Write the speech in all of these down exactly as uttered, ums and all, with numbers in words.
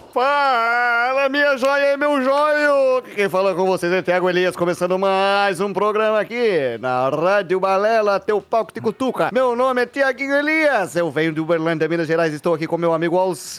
Fala, minha joia e meu joio! Quem fala com vocês é Thiago Elias, começando mais um programa aqui na Rádio Balela, teu palco de cutuca. Meu nome é Thiaguinho Elias, eu venho de Uberlândia, Minas Gerais, estou aqui com meu amigo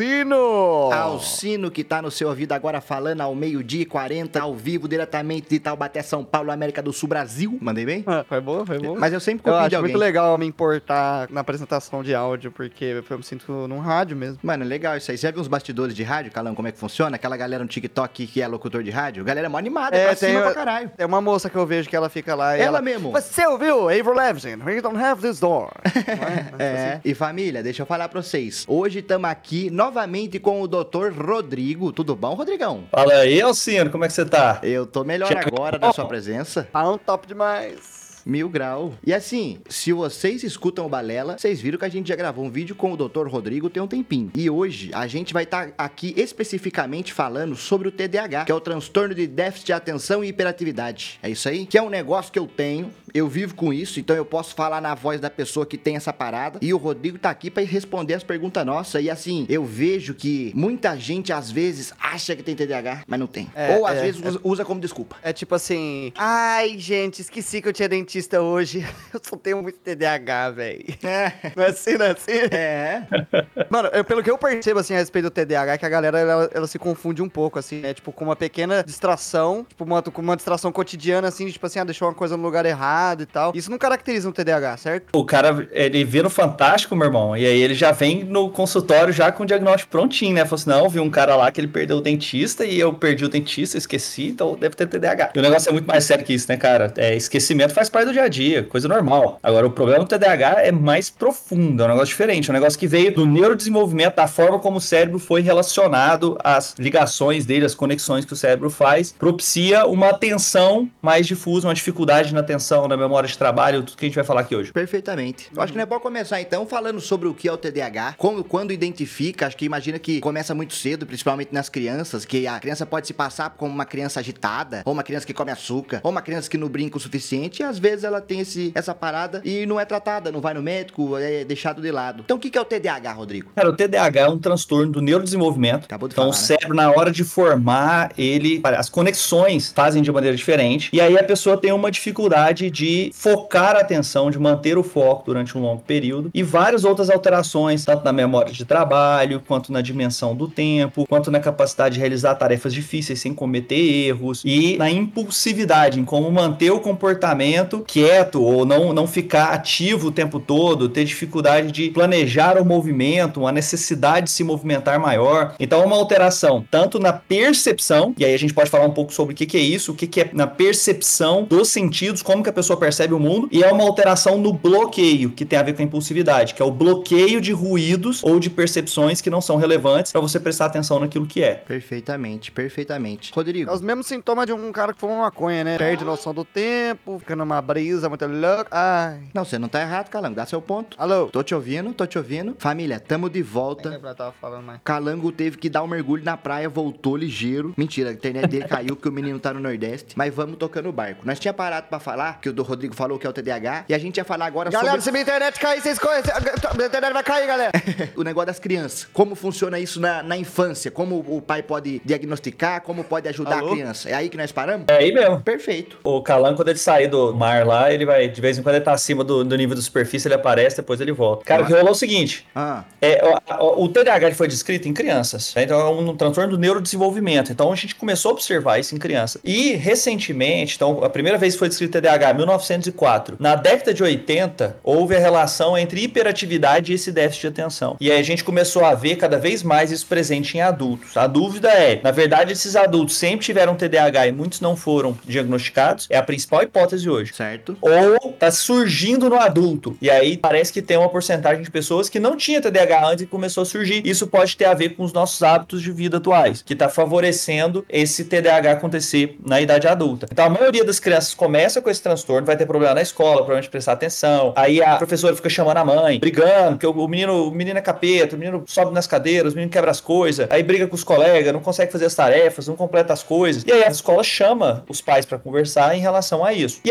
Alcino. Alcino, que tá no seu ouvido agora falando ao meio-dia e quarenta, ao vivo, diretamente de Taubaté, São Paulo, América do Sul, Brasil. Mandei bem? Ah, foi bom, foi bom. Mas eu sempre Eu copio acho de alguém. muito legal me importar na apresentação de áudio, porque eu me sinto num rádio mesmo. Mano, legal isso aí. Você já viu uns bastidores de rádio, Calão, como é que funciona? Aquela galera no TikTok que é locutor de rádio? Galera é mó animada, é, pra tem, cima pra caralho. Tem uma moça que eu vejo que ela fica lá e Ela ela... mesmo. Você ouviu? Avril Lavigne, we don't have this door. Não é? É, e família, deixa eu falar pra vocês. Hoje estamos aqui novamente com o doutor Rodrigo. Tudo bom, Rodrigão? Fala aí, Alcino, como é que você tá? Eu tô melhor Chega. agora na sua presença. Tá um top demais. Mil grau. E assim, se vocês escutam o Balela, vocês viram que a gente já gravou um vídeo com o doutor Rodrigo tem um tempinho. E hoje a gente vai estar aqui especificamente falando sobre o T D A H, que é o transtorno de déficit de atenção e hiperatividade. É isso aí? Que é um negócio que eu tenho, eu vivo com isso, então eu posso falar na voz da pessoa que tem essa parada. E o Rodrigo tá aqui pra responder as perguntas nossas. E assim, eu vejo que muita gente às vezes acha que tem T D A H, mas não tem. É, Ou às é, vezes é. usa, usa como desculpa. É tipo assim, ai gente, esqueci que eu tinha dentista hoje. Eu só tenho muito T D A H, velho. É. Não é assim, não é assim? É. Mano, eu- pelo que eu percebo, assim, a respeito do T D A H, é que a galera, ela, ela se confunde um pouco, assim, né? Tipo, com uma pequena distração, tipo, uma, com uma distração cotidiana, assim, de, tipo assim, ah, deixou uma coisa no lugar errado e tal. Isso não caracteriza um T D A H, certo? O cara, ele vê no Fantástico, meu irmão, e aí ele já vem no consultório já com o diagnóstico prontinho, né? Falou assim, não, vi um cara lá que ele perdeu o dentista e eu perdi o dentista, esqueci, então deve ter T D A H. E o negócio é muito mais sério que isso, né, cara? É, esquecimento faz parte do dia a dia, coisa normal. Agora, o problema do T D A H é mais profundo, é um negócio diferente, é um negócio que veio do neurodesenvolvimento, da forma como o cérebro foi relacionado, às ligações dele, as conexões que o cérebro faz, propicia uma atenção mais difusa, uma dificuldade na atenção, na memória de trabalho, tudo que a gente vai falar aqui hoje. Perfeitamente. Eu acho que não é bom começar então falando sobre o que é o T D A H, como, quando identifica, acho que imagina que começa muito cedo, principalmente nas crianças, que a criança pode se passar como uma criança agitada, ou uma criança que come açúcar, ou uma criança que não brinca o suficiente, e às vezes ela tem esse, essa parada e não é tratada, não vai no médico, é deixado de lado. Então o que que é o T D A H, Rodrigo? Cara, o T D A H é um transtorno do neurodesenvolvimento. Acabou de Então, falar, o né? cérebro, na hora de formar, ele, as conexões fazem de maneira diferente. E aí a pessoa tem uma dificuldade de focar a atenção, de manter o foco durante um longo período. E várias outras alterações, tanto na memória de trabalho, quanto na dimensão do tempo, quanto na capacidade de realizar tarefas difíceis sem cometer erros. E na impulsividade, em como manter o comportamento quieto ou não, não ficar ativo o tempo todo, ter dificuldade de planejar o movimento, uma necessidade de se movimentar maior. Então, é uma alteração tanto na percepção, e aí a gente pode falar um pouco sobre o que, que é isso, o que, que é na percepção dos sentidos, como que a pessoa percebe o mundo, e é uma alteração no bloqueio, que tem a ver com a impulsividade, que é o bloqueio de ruídos ou de percepções que não são relevantes para você prestar atenção naquilo que é. Perfeitamente, perfeitamente. É Rodrigo, os mesmos sintomas de um cara que fuma maconha, né? Perde noção do tempo, fica numa brisa muito louca. Ai. não, você não tá errado, Calango, dá seu ponto. Alô? Tô te ouvindo, tô te ouvindo. Família, tamo de Nem volta. lembro, eu tava falando mais. Calango teve que dar um mergulho na praia, voltou ligeiro. Mentira, a internet dele caiu porque o menino tá no Nordeste. Mas vamos tocando o barco. Nós tinha parado pra falar, que o do Rodrigo falou que é o T D A H, e a gente ia falar agora Galera, se sobre minha internet cair, vocês correm. Minha internet vai cair, galera. o negócio das crianças. Como funciona isso na, na infância? Como o pai pode diagnosticar, como pode ajudar Alô? a criança. É aí que nós paramos? É aí mesmo. Perfeito. O Calan, quando ele sair do mar lá, ele vai, de vez em quando ele tá acima do, do nível da superfície, ele aparece, depois ele volta. Cara, o que rolou é o seguinte, Ah, é, o, o- o T D A H ele foi descrito em crianças, né? Então é um, um transtorno do neurodesenvolvimento. Então a gente começou a observar isso em criança. E recentemente, então a primeira vez que foi descrito T D A H, mil novecentos e quatro. Na década de oitenta, houve a relação entre hiperatividade e esse déficit de atenção. E aí a gente começou a ver cada vez mais isso presente em adultos. A dúvida é, na verdade, esses adultos sempre tiveram T D A H e muitos não foram diagnosticados? É a principal hipótese hoje. certo. Ou tá surgindo no adulto. E aí parece que tem uma porcentagem de pessoas que não tinha T D A H antes e começou a surgir. Isso pode ter a ver com os nossos hábitos de vida atuais, que tá favorecendo esse T D A H acontecer na idade adulta. Então a maioria das crianças começa com esse transtorno, vai ter problema na escola, problema de prestar atenção. Aí a professora fica chamando a mãe, brigando, porque o menino, o menino é capeta, o menino sobe nas cadeiras, o menino quebra as coisas, aí briga com os colegas, não consegue fazer as tarefas, não completa as coisas. E aí a escola chama os pais para conversar em relação a isso. E aí, com o passar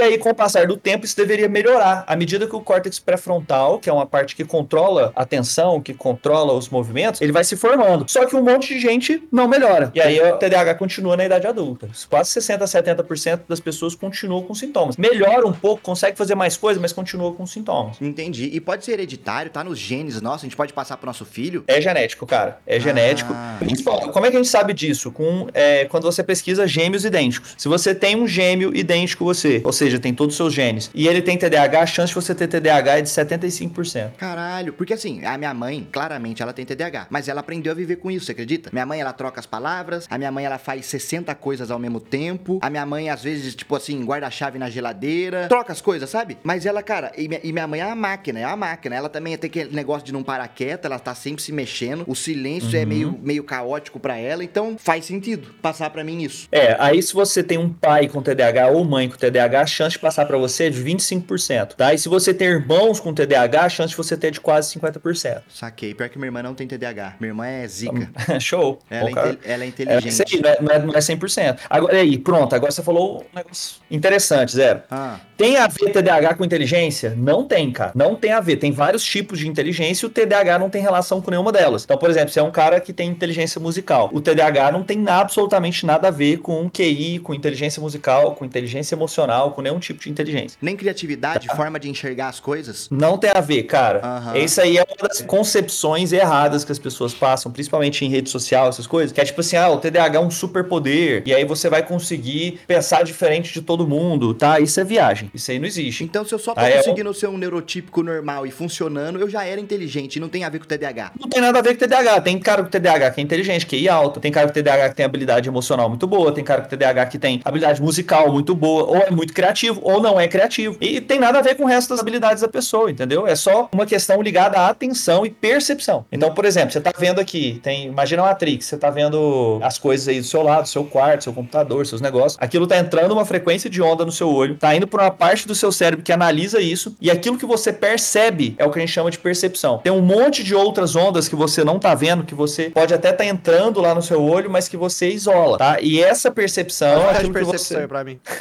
passar do tempo, isso deveria melhorar. À medida que o córtex pré-frontal, que é uma parte que controla a atenção, que controla os movimentos, ele vai se formando. Só que um monte de gente não melhora. E aí o T D A H continua na idade adulta. Quase sessenta a setenta por cento das pessoas continuam com sintomas. Melhora um pouco, consegue fazer mais coisa, mas continua com sintomas. Entendi. E pode ser hereditário, tá nos genes nossos, a gente pode passar pro nosso filho? É genético, cara. É genético. Ah. Como é que a gente sabe disso? Com, é, quando você pesquisa gêmeos idênticos. Se você tem um gêmeo idêntico a você, ou seja, tem todos os seus genes, e ele tem T D A H, a chance de você ter T D A H é de setenta e cinco por cento. Caralho. Porque assim, a minha mãe, claramente, ela tem T D A H. Mas ela aprendeu a viver com isso, você acredita? Minha mãe, ela troca as palavras. A minha mãe, ela faz sessenta coisas ao mesmo tempo. A minha mãe, às vezes, tipo assim, guarda a chave na geladeira. Troca as coisas, sabe? Mas ela, cara, e minha, e minha mãe é uma máquina, é uma máquina. Ela também tem aquele negócio de não parar quieta, ela tá sempre se mexendo. O silêncio Uhum. é meio, meio caótico pra ela. Então, faz sentido passar pra mim isso. É, aí se você tem um pai com T D A H ou mãe com T D A H, a chance de passar pra você é de vinte e cinco por cento, tá? E se você tem irmãos com T D A H, a chance de você ter é de quase cinquenta por cento. Saquei. Pior que minha irmã não tem T D A H. Minha irmã é zica. Show. Ela, é Bom, cara. inte- ela é É, inteligente. isso aí, não, é, não, é, não é cem por cento. Agora, e aí, pronto, agora você falou um negócio interessante, Zero. Ah, Tem a ver T D A H com inteligência? Não tem, cara. Não tem a ver. Tem vários tipos de inteligência e o T D A H não tem relação com nenhuma delas. Então, por exemplo, você é um cara que tem inteligência musical. O T D A H não tem absolutamente nada a ver com Q I, com inteligência musical, com inteligência emocional, com nenhum tipo de inteligência. nem criatividade, forma de enxergar as coisas. Não tem a ver, cara. Aham. Isso aí é uma das concepções erradas que as pessoas passam, principalmente em rede social, essas coisas, que é tipo assim, ah, o T D A H é um superpoder, e aí você vai conseguir pensar diferente de todo mundo, tá? Isso é viagem. Isso aí não existe. Então, se eu só tô Ah, é conseguindo ser um neurotípico normal e funcionando, eu já era inteligente e não tem a ver com o T D A H. Não tem nada a ver com T D A H. Tem cara com T D A H que é inteligente, Q I alto. Tem cara com T D A H que tem habilidade emocional muito boa. Tem cara com T D A H que tem habilidade musical muito boa. Ou é muito criativo, ou não é criativo. E tem nada a ver com o resto das habilidades da pessoa, entendeu? É só uma questão ligada à atenção e percepção. Então, por exemplo, você tá vendo aqui, tem, imagina uma Matrix, você tá vendo as coisas aí do seu lado, seu quarto, seu computador, seus negócios. Aquilo tá entrando uma frequência de onda no seu olho, tá indo pra uma parte do seu cérebro que analisa isso, e aquilo que você percebe é o que a gente chama de percepção. Tem um monte de outras ondas que você não tá vendo, que você pode até tá entrando lá no seu olho, mas que você isola, tá? E essa percepção é Faz aquilo que percepção aí você... pra mim.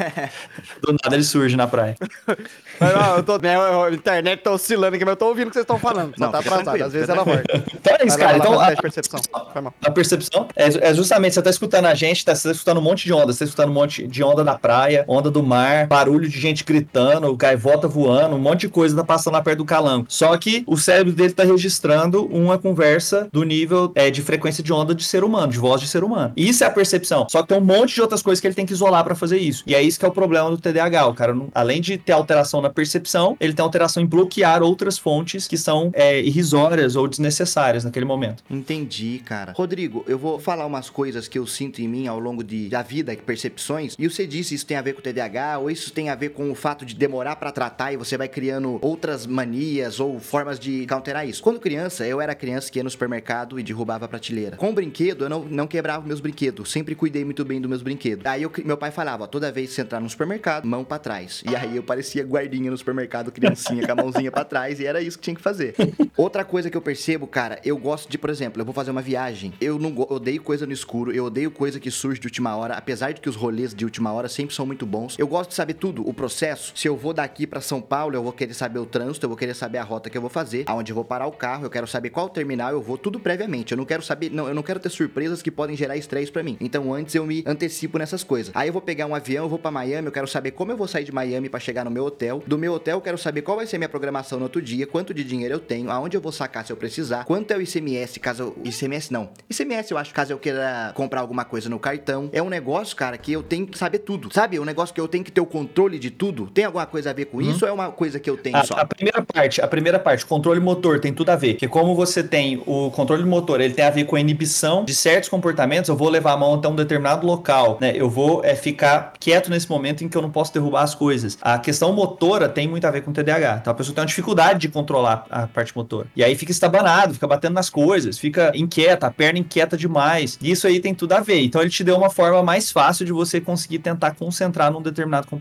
Do nada ele surge na praia. Mas, não, eu tô, minha internet tá oscilando aqui, mas eu tô ouvindo o que vocês estão falando. Só Não, tá fica atrasado, tranquilo, às vezes fica ela volta. Então é isso, cara. Então, a a, teste de percepção. Foi mal. a percepção é, é justamente, você tá escutando a gente, tá, você tá escutando um monte de onda, você tá escutando um monte de onda da praia, onda do mar, barulho de gente gritando, gaivota voando, um monte de coisa tá passando lá perto do calango. Só que o cérebro dele tá registrando uma conversa do nível é, de frequência de onda de ser humano, de voz de ser humano. Isso é a percepção. Só que tem um monte de outras coisas que ele tem que isolar pra fazer isso. E é isso que é o problema do T D A H. O cara, não, além de ter alteração na percepção, ele tem alteração em bloquear outras fontes que são é, irrisórias ou desnecessárias naquele momento. Entendi, cara. Rodrigo, eu vou falar umas coisas que eu sinto em mim ao longo de, da vida, percepções, e você disse isso tem a ver com o T D A H, ou isso tem a ver com o fato de demorar pra tratar e você vai criando outras manias ou formas de counterar isso. Quando criança, eu era criança que ia no supermercado e derrubava a prateleira. Com brinquedo, eu não, não quebrava meus brinquedos, sempre cuidei muito bem dos meus brinquedos. Aí eu, meu pai falava, ó, toda vez que você entrar no supermercado, mão pra trás. E aí eu parecia guardinha no supermercado, criancinha com a mãozinha pra trás, e era isso que tinha que fazer. Outra coisa que eu percebo, cara, eu gosto de, por exemplo, eu vou fazer uma viagem, eu não go- odeio coisa no escuro, eu odeio coisa que surge de última hora, apesar de que os rolês de última hora sempre são muito bons. Eu gosto de saber tudo, o processo. Se eu vou daqui pra São Paulo, eu vou querer saber o trânsito, eu vou querer saber a rota que eu vou fazer, aonde eu vou parar o carro, eu quero saber qual terminal eu vou, tudo previamente. Eu não quero saber, não, eu não quero ter surpresas que podem gerar estresse pra mim. Então antes eu me antecipo nessas coisas. Aí eu vou pegar um avião, eu vou pra Miami, eu quero saber como eu vou sair de Miami pra chegar no meu hotel. Do meu hotel eu quero saber qual vai ser a minha programação no outro dia, quanto de dinheiro eu tenho, aonde eu vou sacar se eu precisar, quanto é o I C M S caso eu... I C M S não. I C M S eu acho caso eu queira comprar alguma coisa no cartão. É um negócio, cara, que eu tenho que saber tudo. Sabe? Um negócio que eu tenho que ter o controle de tudo. Tem alguma coisa a ver com isso ou é uma coisa que eu tenho A, só? a primeira parte, a primeira parte, controle motor tem tudo a ver, porque como você tem o controle motor, ele tem a ver com a inibição de certos comportamentos, eu vou levar a mão até um determinado local, né? Eu vou é, ficar quieto nesse momento em que eu não posso derrubar as coisas. A questão motora tem muito a ver com o T D A H. Então a pessoa tem uma dificuldade de controlar a parte motora. E aí fica estabanado, fica batendo nas coisas, fica inquieta, a perna inquieta demais. E isso aí tem tudo a ver. Então ele te deu uma forma mais fácil de você conseguir tentar concentrar num determinado comportamento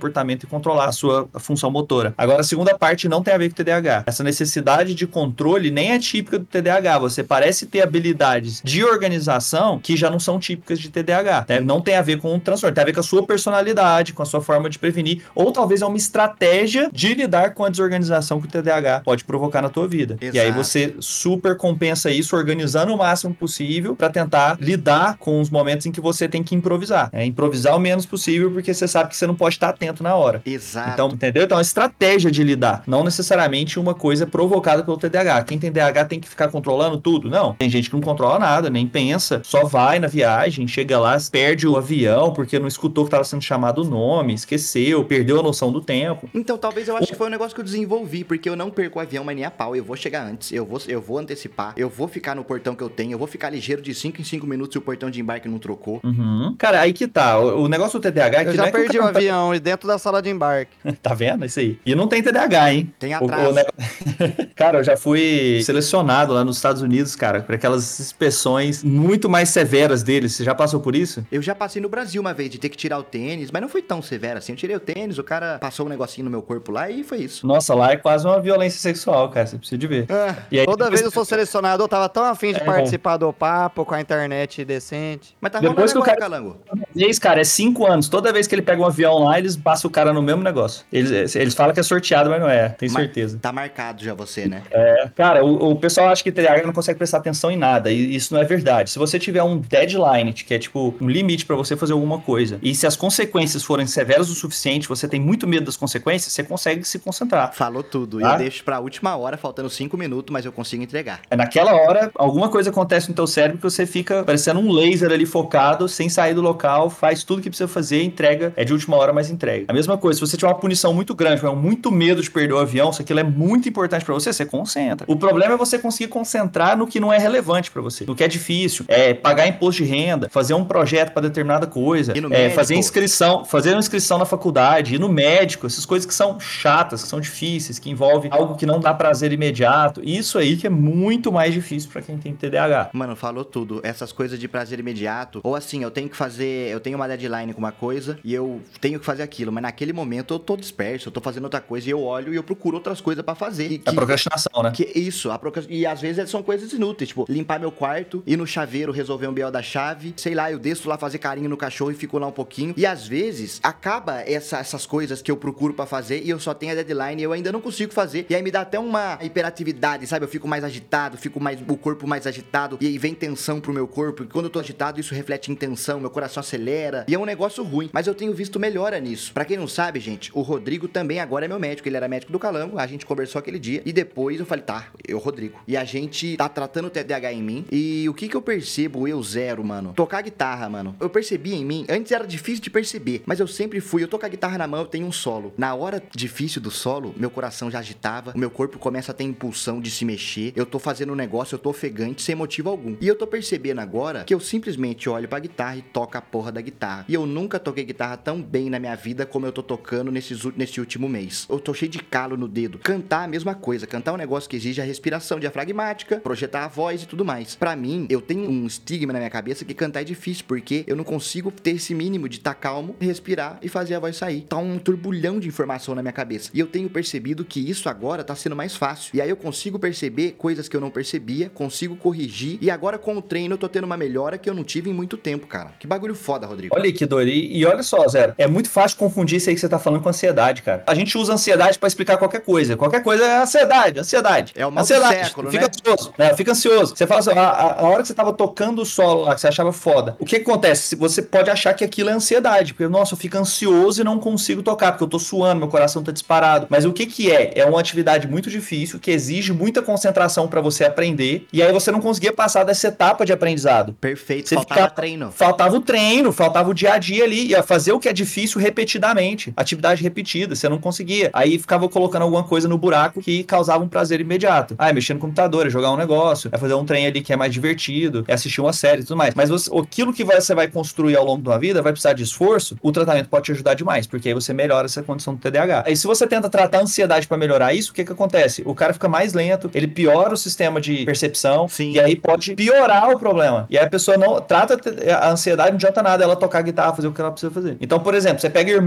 movimento e controlar a sua função motora. Agora, a segunda parte não tem a ver com o T D A H. Essa necessidade de controle nem é típica do T D A H. Você parece ter habilidades de organização que já não são típicas de T D A H. Né? Não tem a ver com o transtorno, tem a ver com a sua personalidade, com a sua forma de prevenir, ou talvez é uma estratégia de lidar com a desorganização que o T D A H pode provocar na tua vida. Exato. E aí você super compensa isso organizando o máximo possível para tentar lidar com os momentos em que você tem que improvisar. É, improvisar o menos possível porque você sabe que você não pode estar atento na hora. Exato. Então, entendeu? Então, é uma estratégia de lidar, não necessariamente uma coisa provocada pelo T D A H. Quem tem T D A H tem que ficar controlando tudo? Não. Tem gente que não controla nada, nem pensa, só vai na viagem, chega lá, perde o avião porque não escutou que estava sendo chamado o nome, esqueceu, perdeu a noção do tempo. Então, talvez eu acho que foi um negócio que eu desenvolvi, porque eu não perco o avião, mas nem a pau. Eu vou chegar antes, eu vou, eu vou antecipar, eu vou ficar no portão que eu tenho, eu vou ficar ligeiro de cinco em cinco minutos se o portão de embarque não trocou. Uhum. Cara, aí que tá. O, o negócio do T D A H é que eu já não é perdi que o, o avião e dentro da sala de embarque. Tá vendo? Isso aí. E não tem T D A H, hein? Tem atraso. O, o negócio... Cara, eu já fui selecionado lá nos Estados Unidos, cara, para aquelas inspeções muito mais severas deles. Você já passou por isso? Eu já passei no Brasil uma vez de ter que tirar o tênis, mas não foi tão severo assim. Eu tirei o tênis, o cara passou um negocinho no meu corpo lá e foi isso. Nossa, lá é quase uma violência sexual, cara. Você precisa de ver. É, e aí, toda depois... vez eu sou selecionado, eu tava tão afim de é, participar bom. do papo com a internet decente. Mas tá depois rolando que o agora, cara... Calango. Vez, cara, é cinco anos. Toda vez que ele pega um avião lá, eles passam o cara no mesmo negócio. Eles, eles falam que é sorteado, mas não é. Tenho mas certeza. Tá marcado já você, né? É. Cara, o, o pessoal acha que T D A H não consegue prestar atenção em nada. E isso não é verdade. Se você tiver um deadline, que é tipo um limite pra você fazer alguma coisa, e se as consequências forem severas o suficiente, você tem muito medo das consequências, você consegue se concentrar. Falou tudo. Tá? Eu deixo pra última hora, faltando cinco minutos, mas eu consigo entregar. É naquela hora, alguma coisa acontece no teu cérebro que você fica parecendo um laser ali focado, sem sair do local, faz tudo que precisa fazer, entrega. É de última hora, mas entrega. A mesma coisa, se você tiver uma punição muito grande, tiver muito medo de perder o avião, se aquilo é muito importante pra você, você concentra. O problema é você conseguir concentrar no que não é relevante pra você, no que é difícil, é pagar imposto de renda, fazer um projeto pra determinada coisa, é, fazer inscrição, fazer uma inscrição na faculdade, ir no médico, essas coisas que são chatas, que são difíceis, que envolvem algo que não dá prazer imediato. Isso aí que é muito mais difícil pra quem tem T D A H. Mano, falou tudo. Essas coisas de prazer imediato, ou assim, eu tenho que fazer, eu tenho uma deadline com uma coisa e eu tenho que fazer aquilo, mas naquele momento eu tô disperso, eu tô fazendo outra coisa e eu olho e eu procuro outras coisas pra fazer. E que, a procrastinação, né? Que isso, a procrastinação. E às vezes são coisas inúteis, tipo, limpar meu quarto, ir no chaveiro, resolver um B O da chave, sei lá, eu desço lá fazer carinho no cachorro e fico lá um pouquinho. E às vezes acaba essa, essas coisas que eu procuro pra fazer e eu só tenho a deadline e eu ainda não consigo fazer. E aí me dá até uma hiperatividade, sabe? Eu fico mais agitado, fico mais, o corpo mais agitado e aí vem tensão pro meu corpo. E quando eu tô agitado, isso reflete em tensão, meu coração acelera. E é um negócio ruim, mas eu tenho visto melhora nisso. Pra quem não sabe, gente, o Rodrigo também agora é meu médico. Ele era médico do Calango, a gente conversou aquele dia e depois eu falei, tá, eu, Rodrigo. E a gente tá tratando o T D A H em mim. E o que que eu percebo, eu zero, mano? Tocar guitarra, mano. Eu percebi em mim, antes era difícil de perceber, mas eu sempre fui, eu tô com a guitarra na mão, eu tenho um solo. Na hora difícil do solo, meu coração já agitava, o meu corpo começa a ter impulsão de se mexer, eu tô fazendo um negócio, eu tô ofegante, sem motivo algum. E eu tô percebendo agora que eu simplesmente olho pra guitarra e toco a porra da guitarra. E eu nunca toquei guitarra tão bem na minha vida como eu tô tocando nesses, nesse último mês. Eu tô cheio de calo no dedo. Cantar a mesma coisa, cantar é um negócio que exige a respiração diafragmática, projetar a voz e tudo mais. Pra mim, eu tenho um estigma na minha cabeça que cantar é difícil, porque eu não consigo ter esse mínimo de estar calmo, respirar e fazer a voz sair. Tá um turbulhão de informação na minha cabeça. E eu tenho percebido que isso agora tá sendo mais fácil. E aí eu consigo perceber coisas que eu não percebia, consigo corrigir. E agora com o treino eu tô tendo uma melhora que eu não tive em muito tempo, cara. Que bagulho foda, Rodrigo. Olha que doido. E, e olha só, Zero, é muito fácil confundir isso aí que você tá falando com ansiedade, cara. A gente usa ansiedade pra explicar qualquer coisa. Qualquer coisa é ansiedade, ansiedade. É o mal do ansiedade. século, fica né? ansioso, né? Fica ansioso. Você fala assim, a, a, a hora que você tava tocando o solo lá, que você achava foda, o que que acontece? Você pode achar que aquilo é ansiedade, porque, nossa, eu fico ansioso e não consigo tocar, porque eu tô suando, meu coração tá disparado. Mas o que que é? É uma atividade muito difícil, que exige muita concentração pra você aprender, e aí você não conseguia passar dessa etapa de aprendizado. Perfeito, você faltava ficava, treino. Faltava o treino, faltava o dia a dia ali, ia fazer o que é difícil repetidamente, atividade repetida, você não conseguia. Aí ficava colocando alguma coisa no buraco que causava um prazer imediato. Ah, é mexer no computador, é jogar um negócio, é fazer um trem ali que é mais divertido, é assistir uma série e tudo mais. Mas você, aquilo que você vai construir ao longo da vida vai precisar de esforço, o tratamento pode te ajudar demais, porque aí você melhora essa condição do T D A H. Aí se você tenta tratar a ansiedade para melhorar isso, o que que acontece? O cara fica mais lento, ele piora o sistema de percepção. Sim. E aí pode piorar o problema. E aí a pessoa não trata a ansiedade, não adianta nada ela tocar guitarra, fazer o que ela precisa fazer. Então, por exemplo, você pega irmãos, você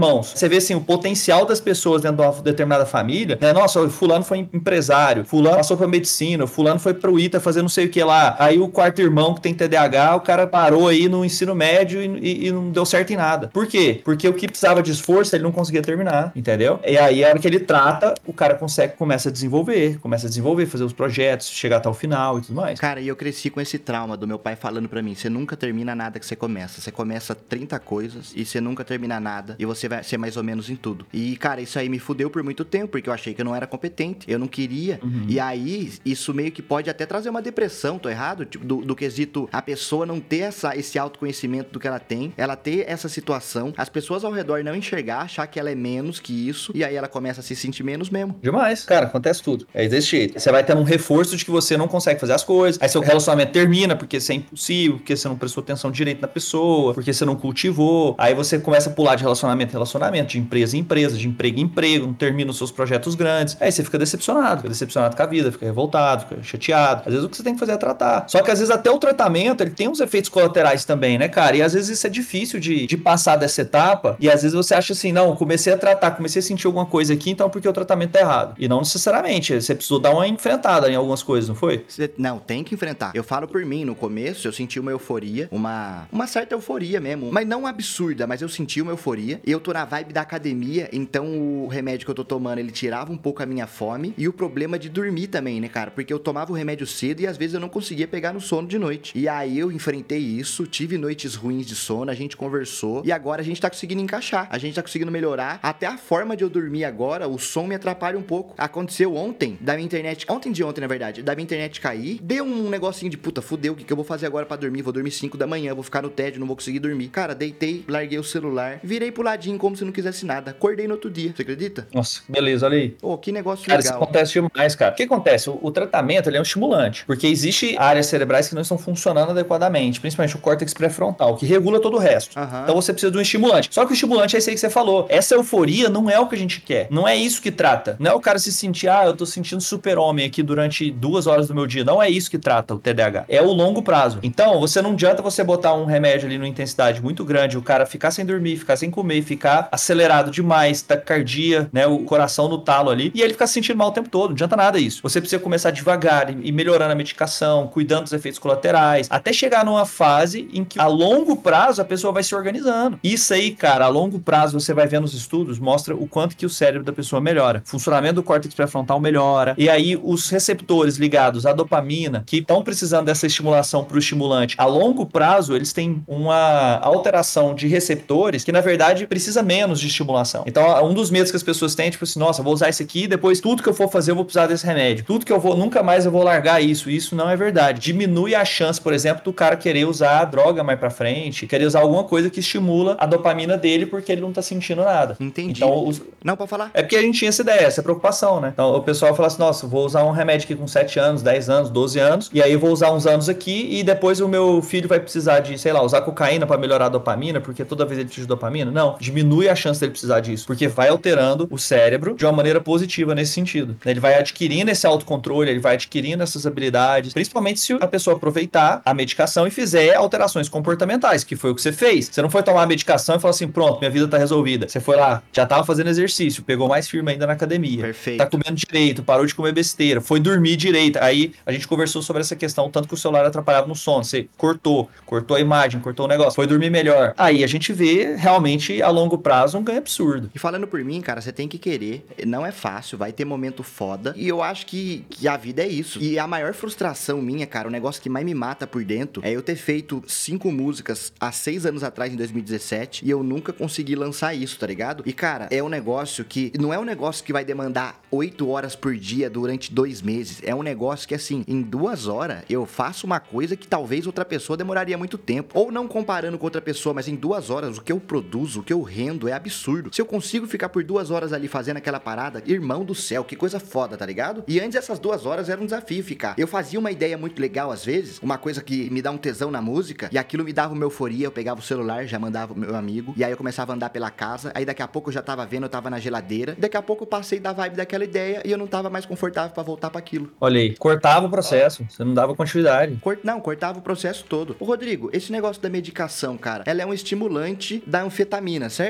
você vê assim, o potencial das pessoas dentro de uma determinada família, né? Nossa, o fulano foi empresário, fulano passou pra medicina, fulano foi pro I T A fazer não sei o que lá. Aí o quarto irmão que tem T D A H, o cara parou aí no ensino médio e, e, e não deu certo em nada. Por quê? Porque o que precisava de esforço, ele não conseguia terminar, entendeu? E aí, a hora que ele trata, o cara consegue, começa a desenvolver, começa a desenvolver, fazer os projetos, chegar até o final e tudo mais. Cara, e eu cresci com esse trauma do meu pai falando pra mim, você nunca termina nada que você começa. Você começa trinta coisas e você nunca termina nada e você vai ser mais ou menos em tudo. E, cara, isso aí me fudeu por muito tempo, porque eu achei que eu não era competente, eu não queria. Uhum. E aí, isso meio que pode até trazer uma depressão, tô errado? Tipo, do, do quesito, a pessoa não ter essa, esse autoconhecimento do que ela tem, ela ter essa situação, as pessoas ao redor não enxergar, achar que ela é menos que isso, e aí ela começa a se sentir menos mesmo. Demais. Cara, acontece tudo. É desse jeito. Você vai ter um reforço de que você não consegue fazer as coisas, aí seu relacionamento termina porque você é impossível, porque você não prestou atenção direito na pessoa, porque você não cultivou, aí você começa a pular de relacionamento em relacionamento, de empresa em empresa, de emprego em emprego, não termina os seus projetos grandes, aí você fica decepcionado, fica decepcionado com a vida, fica revoltado, fica chateado. Às vezes o que você tem que fazer é tratar. Só que às vezes até o tratamento, ele tem uns efeitos colaterais também, né, cara? E às vezes isso é difícil de, de passar dessa etapa, e às vezes você acha assim, não, comecei a tratar, comecei a sentir alguma coisa aqui, então porque o tratamento tá errado. E não necessariamente, você precisou dar uma enfrentada em algumas coisas, não foi? Você, não, tem que enfrentar. Eu falo por mim, no começo eu senti uma euforia, uma, uma certa euforia mesmo, mas não absurda, mas eu senti uma euforia. Eu tô na vibe da academia, então o remédio que eu tô tomando, ele tirava um pouco a minha fome, e o problema de dormir também, né, cara? Porque eu tomava o remédio cedo e às vezes eu não conseguia pegar no sono de noite. E aí eu enfrentei isso, tive noites ruins de sono, a gente conversou, e agora a gente tá conseguindo encaixar, a gente tá conseguindo melhorar, até a forma de eu dormir agora, o som me atrapalha um pouco. Aconteceu ontem, da minha internet, ontem de ontem, na verdade, da minha internet cair, deu um negocinho de puta, fudeu, o que, que eu vou fazer agora pra dormir? Vou dormir cinco da manhã, vou ficar no tédio, não vou conseguir dormir. Cara, deitei, larguei o celular, virei pro ladinho como se não quisesse nada, acordei no outro dia, você acredita? Nossa, beleza, olha aí. Pô, oh, que negócio cara, legal. Isso acontece demais, cara. O que acontece? O, o tratamento, ele é um estimulante, porque existe áreas cerebrais que não estão funcionando adequadamente, principalmente o córtex pré-frontal, que regula todo o resto. Uhum. Então você precisa de um estimulante. Só que o estimulante é esse aí que você falou. Essa euforia não é o que a gente quer. Não é isso que trata. Não é o cara se sentir, ah, eu tô sentindo super-homem aqui durante duas horas do meu dia. Não é isso que trata o T D A H. É o longo prazo. Então, você não adianta você botar um remédio ali numa intensidade muito grande, o cara ficar sem dormir, ficar sem comer, ficar acelerado demais, taquicardia, né, o coração no talo ali, e ele ficar se sentindo mal o tempo todo. Não adianta nada isso. Você precisa começar devagar e melhorando a medicação, cuidando dos efeitos colaterais, até chegar numa fase em que a longo prazo a pessoa vai se organizando. Isso aí, cara, a longo prazo você vai ver nos estudos, mostra o quanto que o cérebro da pessoa melhora. O funcionamento do córtex pré-frontal melhora. E aí os receptores ligados à dopamina, que estão precisando dessa estimulação para o estimulante, a longo prazo eles têm uma alteração de receptores que na verdade precisa menos de estimulação. Então um dos medos que as pessoas têm é tipo assim, nossa, vou usar isso aqui e depois tudo que eu for fazer eu vou precisar desse remédio. Tudo que eu vou, nunca mais eu vou largar isso. Isso não é verdade. Diminui a chance, por exemplo, do cara querer usar a droga mais pra frente, querer usar alguma coisa que estimula a dopamina dele porque ele não tá sentindo nada. Entendi. Então, os... Não, pode falar. É porque a gente tinha essa ideia, essa preocupação, né? Então o pessoal fala assim, nossa, vou usar um remédio aqui com sete anos, dez anos, doze anos, e aí eu vou usar uns anos aqui e depois o meu filho vai precisar de, sei lá, usar cocaína pra melhorar a dopamina, porque toda vez ele precisa de dopamina. Não, diminui a chance dele precisar disso, porque vai alterando o cérebro de uma maneira positiva nesse sentido. Ele vai adquirindo esse autocontrole, ele vai adquirindo essas habilidades, principalmente se a pessoa aproveitar a medicação e fizer alterações comportamentais, que foi o que você fez. Você não foi tomar a medicação e falar assim, pronto, minha vida tá resolvida. Você foi lá, já tava fazendo exercício, pegou mais firme ainda na academia. Perfeito. Tá comendo direito, parou de comer besteira, foi dormir direito. Aí a gente conversou sobre essa questão, tanto que o celular atrapalhava no sono. Você cortou, cortou a imagem, cortou o negócio, foi dormir melhor. Aí a gente vê realmente a longo prazo um ganho absurdo. E falando por mim, cara, você tem que querer. Não é fácil, vai ter momento foda. E eu acho que, que a vida é isso. E a maior frustração minha, cara, o negócio que mais me mata por dentro é eu ter feito cinco músicas há seis anos atrás, em dois mil e dezessete, e eu nunca consegui lançar isso, tá ligado? E, cara, é um negócio que não é um negócio que vai demandar oito horas por dia durante dois meses. É um negócio que, assim, em duas horas eu faço uma coisa que talvez outra pessoa demoraria muito tempo. Ou não comparando com outra pessoa, mas em duas horas o que eu produzo, o que eu rendo é absurdo. Se eu consigo ficar por duas horas ali fazendo aquela parada, irmão do céu, que coisa foda, tá ligado? E antes essas duas horas era um desafio ficar. Eu fazia uma ideia muito legal às vezes, uma coisa que me dá um tesão na música, e aquilo me dava uma euforia, eu pegava o celular, já mandava o meu amigo, e aí eu começava a andar pela casa, aí daqui a pouco eu já tava vendo, eu tava na geladeira, daqui a pouco eu passei da vibe daquela ideia e eu não tava mais confortável pra voltar pra aquilo. Olha aí, cortava o processo, você não dava continuidade. Cort... Não, cortava o processo todo. Ô Rodrigo, esse negócio da medicação, cara, ela é um estimulante da anfetamina, certo? É,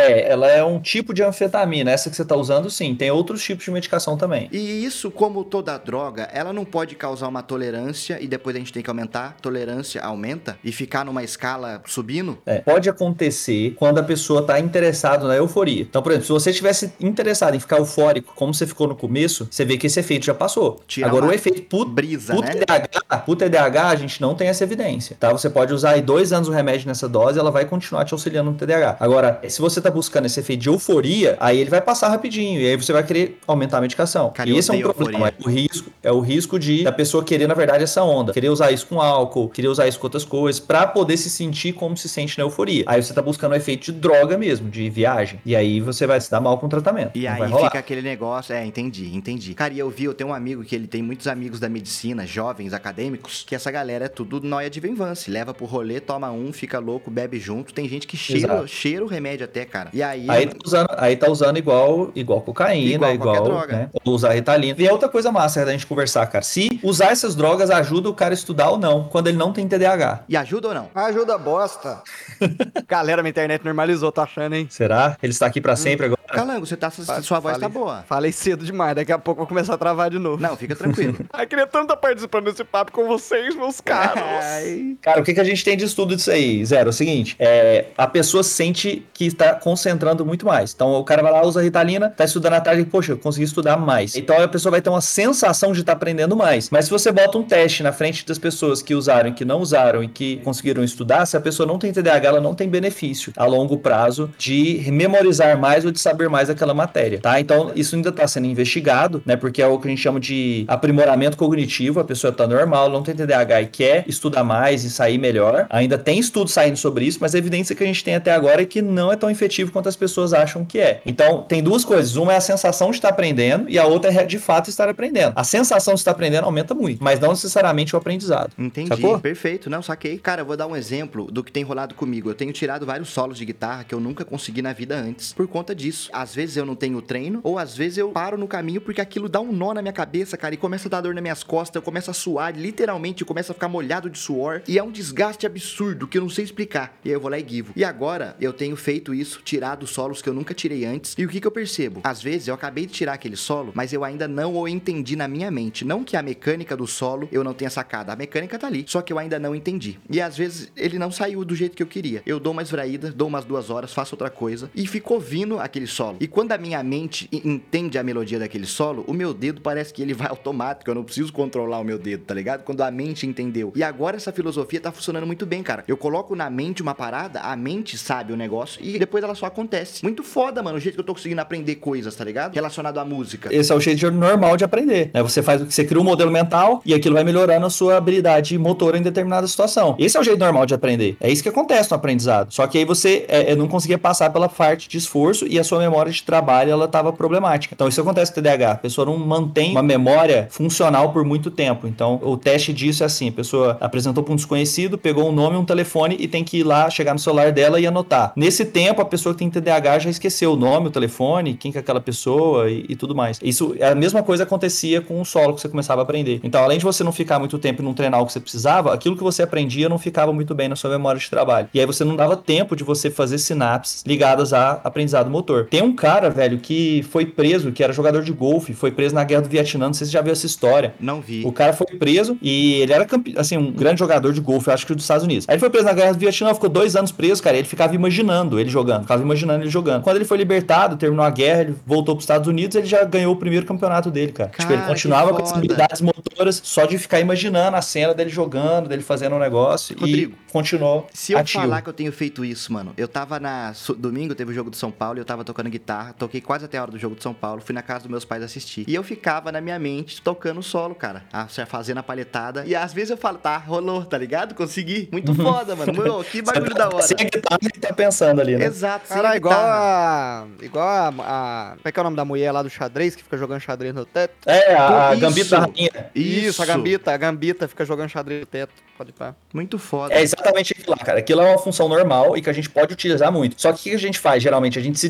É, ela é um tipo de anfetamina. Essa que você tá usando, sim. Tem outros tipos de medicação também. E isso, como toda droga, ela não pode causar uma tolerância e depois a gente tem que aumentar, tolerância aumenta e ficar numa escala subindo? É, pode acontecer quando a pessoa tá interessada na euforia. Então, por exemplo, se você estivesse interessado em ficar eufórico, como você ficou no começo, você vê que esse efeito já passou. Tirar Agora, uma o efeito pro, brisa, pro né? T D A H, pro T D A H, a gente não tem essa evidência, tá? Você pode usar aí dois anos o remédio nessa dose, ela vai continuar te auxiliando no T D A H. Agora, se você tá buscando esse efeito de euforia, aí ele vai passar rapidinho, e aí você vai querer aumentar a medicação. Cara, e eu esse é um odeio problema, é euforia. o risco, é o risco de da pessoa querer, na verdade, essa onda. Querer usar isso com álcool, querer usar isso com outras coisas, pra poder se sentir como se sente na euforia. Aí você tá buscando o efeito de droga mesmo, de viagem. E aí você vai se dar mal com o tratamento. E não aí vai rolar. fica aquele negócio, é, entendi, entendi. Cara, e eu vi, eu tenho um amigo que ele tem muitos amigos da medicina, jovens, acadêmicos, que essa galera é tudo nóia de venvance. Leva pro rolê, toma um, fica louco, bebe junto. Tem gente que cheira, Exato. cheira o remédio até, cara. E aí... Aí tá usando, aí tá usando igual, igual cocaína, Igual igual, qualquer droga. né? Ou usar Ritalina. E é outra coisa massa da gente conversar, cara. Se usar essas drogas ajuda o cara a estudar ou não, quando ele não tem T D A H. E ajuda ou não? Ajuda a bosta. Galera, minha internet normalizou, tá achando, hein? Será? Ele está aqui pra sempre agora? Calango, você tá, sua voz tá boa. Falei cedo demais, daqui a pouco eu vou começar a travar de novo. Não, fica tranquilo. Ai, queria tanto estar participando desse papo com vocês, meus caros. Ai. Cara, o que, que a gente tem de estudo disso aí, Zero? É o seguinte, é, a pessoa sente que está concentrando muito mais. Então o cara vai lá, usa Ritalina, tá estudando à tarde e, poxa, eu consegui estudar mais. Então a pessoa vai ter uma sensação de estar aprendendo mais. Mas se você bota um teste na frente das pessoas que usaram e que não usaram e que conseguiram estudar, se a pessoa não tem T D A H, ela não tem benefício a longo prazo de memorizar mais ou de saber mais aquela matéria, tá? Então isso ainda está sendo investigado, né? Porque é o que a gente chama de aprimoramento cognitivo. A pessoa tá normal, não tem T D A H e quer estudar mais e sair melhor. Ainda tem estudos saindo sobre isso, mas a evidência que a gente tem até agora é que não é tão efetivo quanto as pessoas acham que é. Então, tem duas coisas. Uma é a sensação de estar aprendendo e a outra é de fato estar aprendendo. A sensação de estar aprendendo aumenta muito, mas não necessariamente o aprendizado. Entendi, Sacou? perfeito, não, saquei. Cara, eu vou dar um exemplo do que tem rolado comigo. Eu tenho tirado vários solos de guitarra que eu nunca consegui na vida antes, por conta disso. Às vezes eu não tenho treino, ou às vezes eu paro no caminho porque aquilo dá um nó na minha cabeça, cara, e começa a dar dor nas minhas costas, eu começo a suar, literalmente, eu começo a ficar molhado de suor, e é um desgaste absurdo que eu não sei explicar. E aí eu vou lá e guivo. E agora, eu tenho feito isso, tirado solos que eu nunca tirei antes, e o que que eu percebo? Às vezes eu acabei de tirar aquele solo, mas eu ainda não o entendi na minha mente. Não que a mecânica do solo eu não tenha sacado, a mecânica tá ali, só que eu ainda não entendi. E às vezes ele não saiu do jeito que eu queria. Eu dou uma esvraída, dou umas duas horas, faço outra coisa, e fico ouvindo aquele solo. E quando a minha mente entende a melodia daquele solo, o meu dedo parece que ele vai automático, eu não preciso controlar o meu dedo, tá ligado? Quando a mente entendeu. E agora essa filosofia tá funcionando muito bem, cara. Eu coloco na mente uma parada, a mente sabe o negócio, e depois ela só acontece. Muito foda, mano, o jeito que eu tô conseguindo aprender coisas, tá ligado? Relacionado à música. Esse é o jeito normal de aprender, né? Você faz o que você cria um modelo mental e aquilo vai melhorando a sua habilidade motora em determinada situação. Esse é o jeito normal de aprender. É isso que acontece no aprendizado. Só que aí você é, não conseguia passar pela parte de esforço e a sua memória de trabalho, ela tava problemática. Então isso acontece com o T D A H. A pessoa não mantém uma memória funcional por muito tempo. Então o teste disso é assim, a pessoa apresentou para um desconhecido, pegou um nome e um telefone e tem que ir lá, chegar no celular dela e anotar. Nesse tempo, a pessoa que tem T D A H já esqueceu o nome, o telefone, quem que é aquela pessoa e, e tudo mais. Isso, a mesma coisa acontecia com o solo que você começava a aprender. Então, além de você não ficar muito tempo e não treinar o que você precisava, aquilo que você aprendia não ficava muito bem na sua memória de trabalho. E aí você não dava tempo de você fazer sinapses ligadas a aprendizado motor. Tem um cara, velho, que foi preso, que era jogador de golfe, foi preso na Guerra do Vietnã, não sei se você já viu essa história. Não vi. O cara foi preso e ele era, assim, um grande jogador de golfe, eu acho que dos Estados Unidos. Aí ele foi preso na Guerra do Vietnã, ficou dois anos preso, cara, e ele ficava imaginando ele jogando, ficava imaginando ele jogando. Quando ele foi libertado, terminou a guerra, ele voltou para os Estados Unidos, ele já ganhou o primeiro campeonato dele, cara. Cara, tipo, ele continuava com as foda. habilidades motoras só de ficar imaginando a cena dele jogando, dele fazendo um negócio. Rodrigo, e continuou Se eu ativo. falar que eu tenho feito isso, mano, eu tava na... so- Domingo teve o jogo do São Paulo e eu tava tocando guitarra, toquei quase até a hora do jogo do São Paulo, fui na casa dos meus pais assistir. E eu ficava na minha mente tocando solo, cara, a- fazendo a palhetada. E às vezes eu falo, tá, rolou, tá ligado? Consegui. Muito foda, mano. Meu, que bagulho da hora. Sem a guitarra, ele tá pensando ali, né? Exato, sem Cara, a igual guitarra. a. Igual a, a. Como é que é o nome da mulher lá do xadrez que fica jogando xadrez no teto? É, a, a Isso. Gambito da Rainha. Isso, a Gambita. A Gambita fica jogando xadrez no teto. Pode pá. Muito foda. É exatamente aquilo lá, cara. Aquilo é uma função normal e que a gente pode utilizar muito. Só que o que a gente faz, geralmente? A gente se distrai.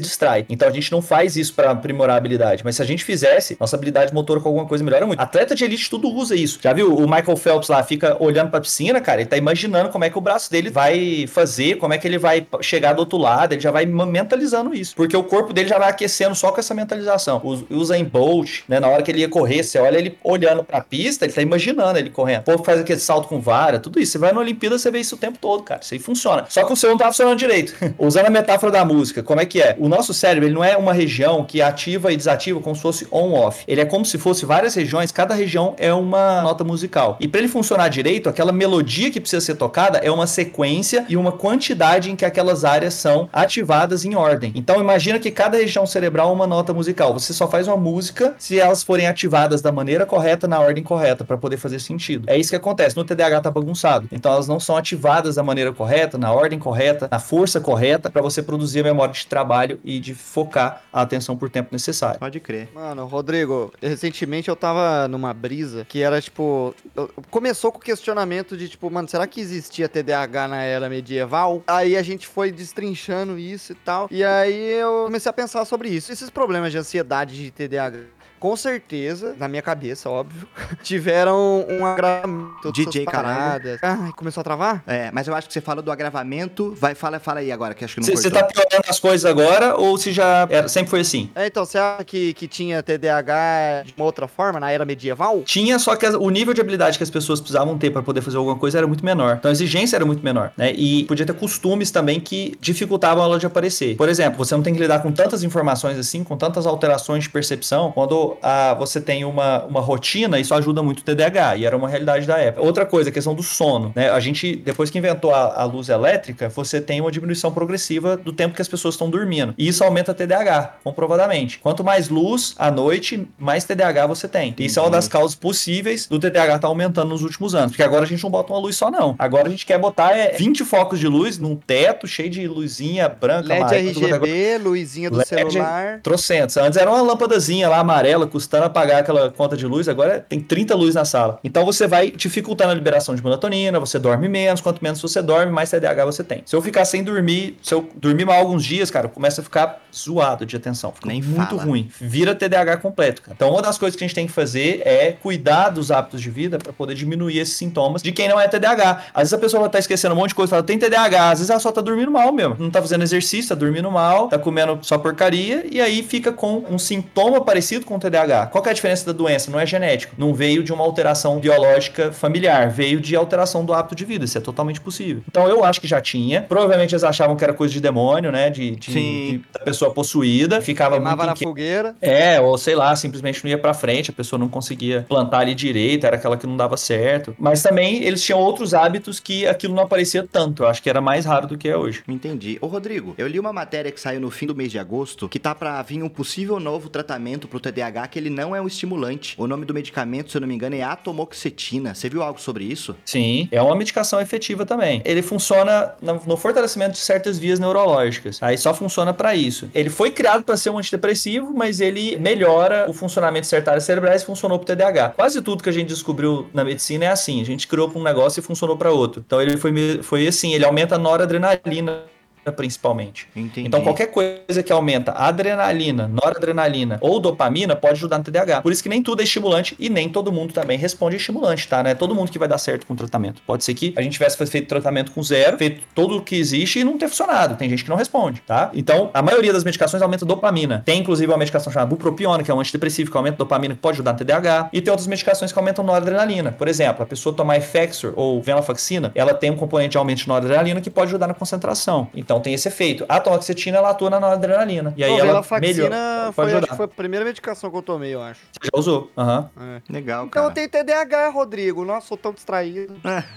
Então a gente não faz isso pra aprimorar a habilidade. Mas se a gente fizesse, nossa habilidade motora com alguma coisa melhora muito. Atleta de elite tudo usa isso. Já viu? O Michael Phelps lá fica olhando pra piscina, cara, ele tá imaginando como é que o braço dele vai fazer, como é que ele vai chegar do outro lado, ele já vai mentalizando isso. Porque o corpo dele já vai aquecendo só com essa mentalização. O Usain Bolt, né, na hora que ele ia correr, você olha ele olhando pra pista, ele tá imaginando ele correndo. O povo faz aquele salto com vara, tudo isso. Você vai na Olimpíada, você vê isso o tempo todo, cara. Isso aí funciona. Só que o seu não tá funcionando direito. Usando a metáfora da música, como é que é? O nosso cérebro, ele não é uma região que ativa e desativa como se fosse on-off. Ele é como se fosse várias regiões, cada região é uma nota musical. E pra ele funcionar direito, aquela melodia que precisa ser tocada é uma sequência e uma quantidade em que aquelas áreas são ativadas em ordem. Então imagina que cada região cerebral é uma nota musical. Você só faz uma música se elas forem ativadas da maneira correta, na ordem correta, para poder fazer sentido. É isso que acontece. No T D A H tá bagunçado. Então elas não são ativadas da maneira correta, na ordem correta, na força correta, para você produzir a memória de trabalho e de focar a atenção por tempo necessário. Pode crer. Mano, Rodrigo, recentemente eu tava numa brisa que era, tipo... Começou com o questionamento de, tipo, mano, será que existia T D A H na era medieval? Aí a gente foi destrinchando isso e tal. E aí eu comecei a pensar sobre isso. Esses problemas de ansiedade de T D A H, com certeza, na minha cabeça, óbvio, tiveram um agravamento. D J paradas. Ai, começou a travar? É, mas eu acho que você fala do agravamento. Vai, fala, fala aí agora, que acho que não Você cortou. tá piorando as coisas agora ou se já era, sempre foi assim? É, então, você acha que, que tinha T D A H de uma outra forma, na era medieval? Tinha, só que o nível de habilidade que as pessoas precisavam ter para poder fazer alguma coisa era muito menor. Então a exigência era muito menor, né? E podia ter costumes também que dificultavam ela de aparecer. Por exemplo, você não tem que lidar com tantas informações assim, com tantas alterações de percepção. Quando a, você tem uma, uma rotina, isso ajuda muito o T D A H, e era uma realidade da época. Outra coisa, a questão do sono, né? A gente, depois que inventou a, a luz elétrica, você tem uma diminuição progressiva do tempo que as pessoas estão dormindo. E isso aumenta T D A H, comprovadamente. Quanto mais luz à noite, mais T D A H você tem. E isso é uma das causas possíveis do T D A H estar aumentando nos últimos anos. Porque agora a gente não bota uma luz só, não. Agora a gente quer botar é, vinte focos de luz num teto cheio de luzinha branca, L E D amarela, R G B, luzinha do L E D, celular. Trocentos. Antes era uma lâmpadazinha lá amarela, custando apagar aquela conta de luz, agora tem trinta luzes na sala. Então você vai dificultando a liberação de melatonina, você dorme menos, quanto menos você dorme, mais T D A H você tem. Se eu ficar sem dormir, se eu dormir mal alguns dias, cara, começa a ficar zoado de atenção, fica Nem muito fala. ruim. Vira T D A H completo, cara. Então uma das coisas que a gente tem que fazer é cuidar dos hábitos de vida para poder diminuir esses sintomas de quem não é T D A H. Às vezes a pessoa vai estar esquecendo um monte de coisa, fala, tem T D A H, às vezes ela só tá dormindo mal mesmo, não tá fazendo exercício, tá dormindo mal, tá comendo só porcaria, e aí fica com um sintoma parecido com o T D A H. Qual que é a diferença da doença? Não é genético, não veio de uma alteração biológica familiar, veio de alteração do hábito de vida, isso é totalmente possível. Então eu acho que já tinha, provavelmente eles achavam que era coisa de demônio, né, de, de, de da pessoa possuída, ficava Queimava muito na inquieto. fogueira. É, ou sei lá, simplesmente não ia pra frente, a pessoa não conseguia plantar ali direito, era aquela que não dava certo. Mas também eles tinham outros hábitos que aquilo não aparecia tanto, eu acho que era mais raro do que é hoje. Entendi. Ô, Rodrigo, eu li uma matéria que saiu no fim do mês de agosto que tá pra vir um possível novo tratamento pro T D A H, que ele não é um estimulante. O nome do medicamento, se eu não me engano, é atomoxetina. Você viu algo sobre isso? Sim, é uma medicação efetiva também. Ele funciona no, no fortalecimento de certas vias neurológicas. Aí só funciona pra isso. Ele foi criado pra ser um antidepressivo, mas ele melhora o funcionamento de certas áreas cerebrais e funcionou pro T D A H. Quase tudo que a gente descobriu na medicina é assim. A gente criou pra um negócio e funcionou pra outro. Então ele foi, foi assim, ele aumenta a noradrenalina principalmente. Entendi. Então qualquer coisa que aumenta adrenalina, noradrenalina ou dopamina pode ajudar no T D A H. Por isso que nem tudo é estimulante e nem todo mundo também responde a estimulante, tá? Não é todo mundo que vai dar certo com o tratamento. Pode ser que a gente tivesse feito tratamento com zero, feito tudo o que existe e não ter funcionado. Tem gente que não responde, tá? Então, a maioria das medicações aumenta dopamina. Tem inclusive uma medicação chamada bupropiona, que é um antidepressivo que aumenta dopamina, que pode ajudar no T D A H. E tem outras medicações que aumentam noradrenalina. Por exemplo, a pessoa tomar Effexor ou venlafaxina, ela tem um componente de aumento de noradrenalina que pode ajudar na concentração. Então tem esse efeito. A atomoxetina, ela atua na noradrenalina. E aí Pô, ela venlafaxina melhora. foi, Pode acho ajudar. que foi a primeira medicação que eu tomei, eu acho. Você já usou? Aham. É. Legal, Então eu cara. tenho T D A H, Rodrigo. Nossa, sou tão distraído.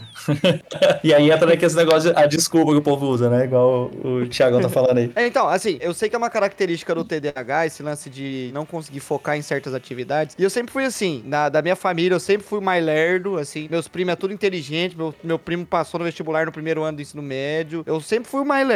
E aí entra naqueles negócios, a desculpa que o povo usa, né? Igual o, o Thiagão tá falando aí. É, então, assim, eu sei que é uma característica do T D A H, esse lance de não conseguir focar em certas atividades. E eu sempre fui assim, na, da minha família, eu sempre fui mais lerdo, assim. Meus primos é tudo inteligente, meu, meu primo passou no vestibular no primeiro ano do ensino médio. Eu sempre fui o mais lerdo.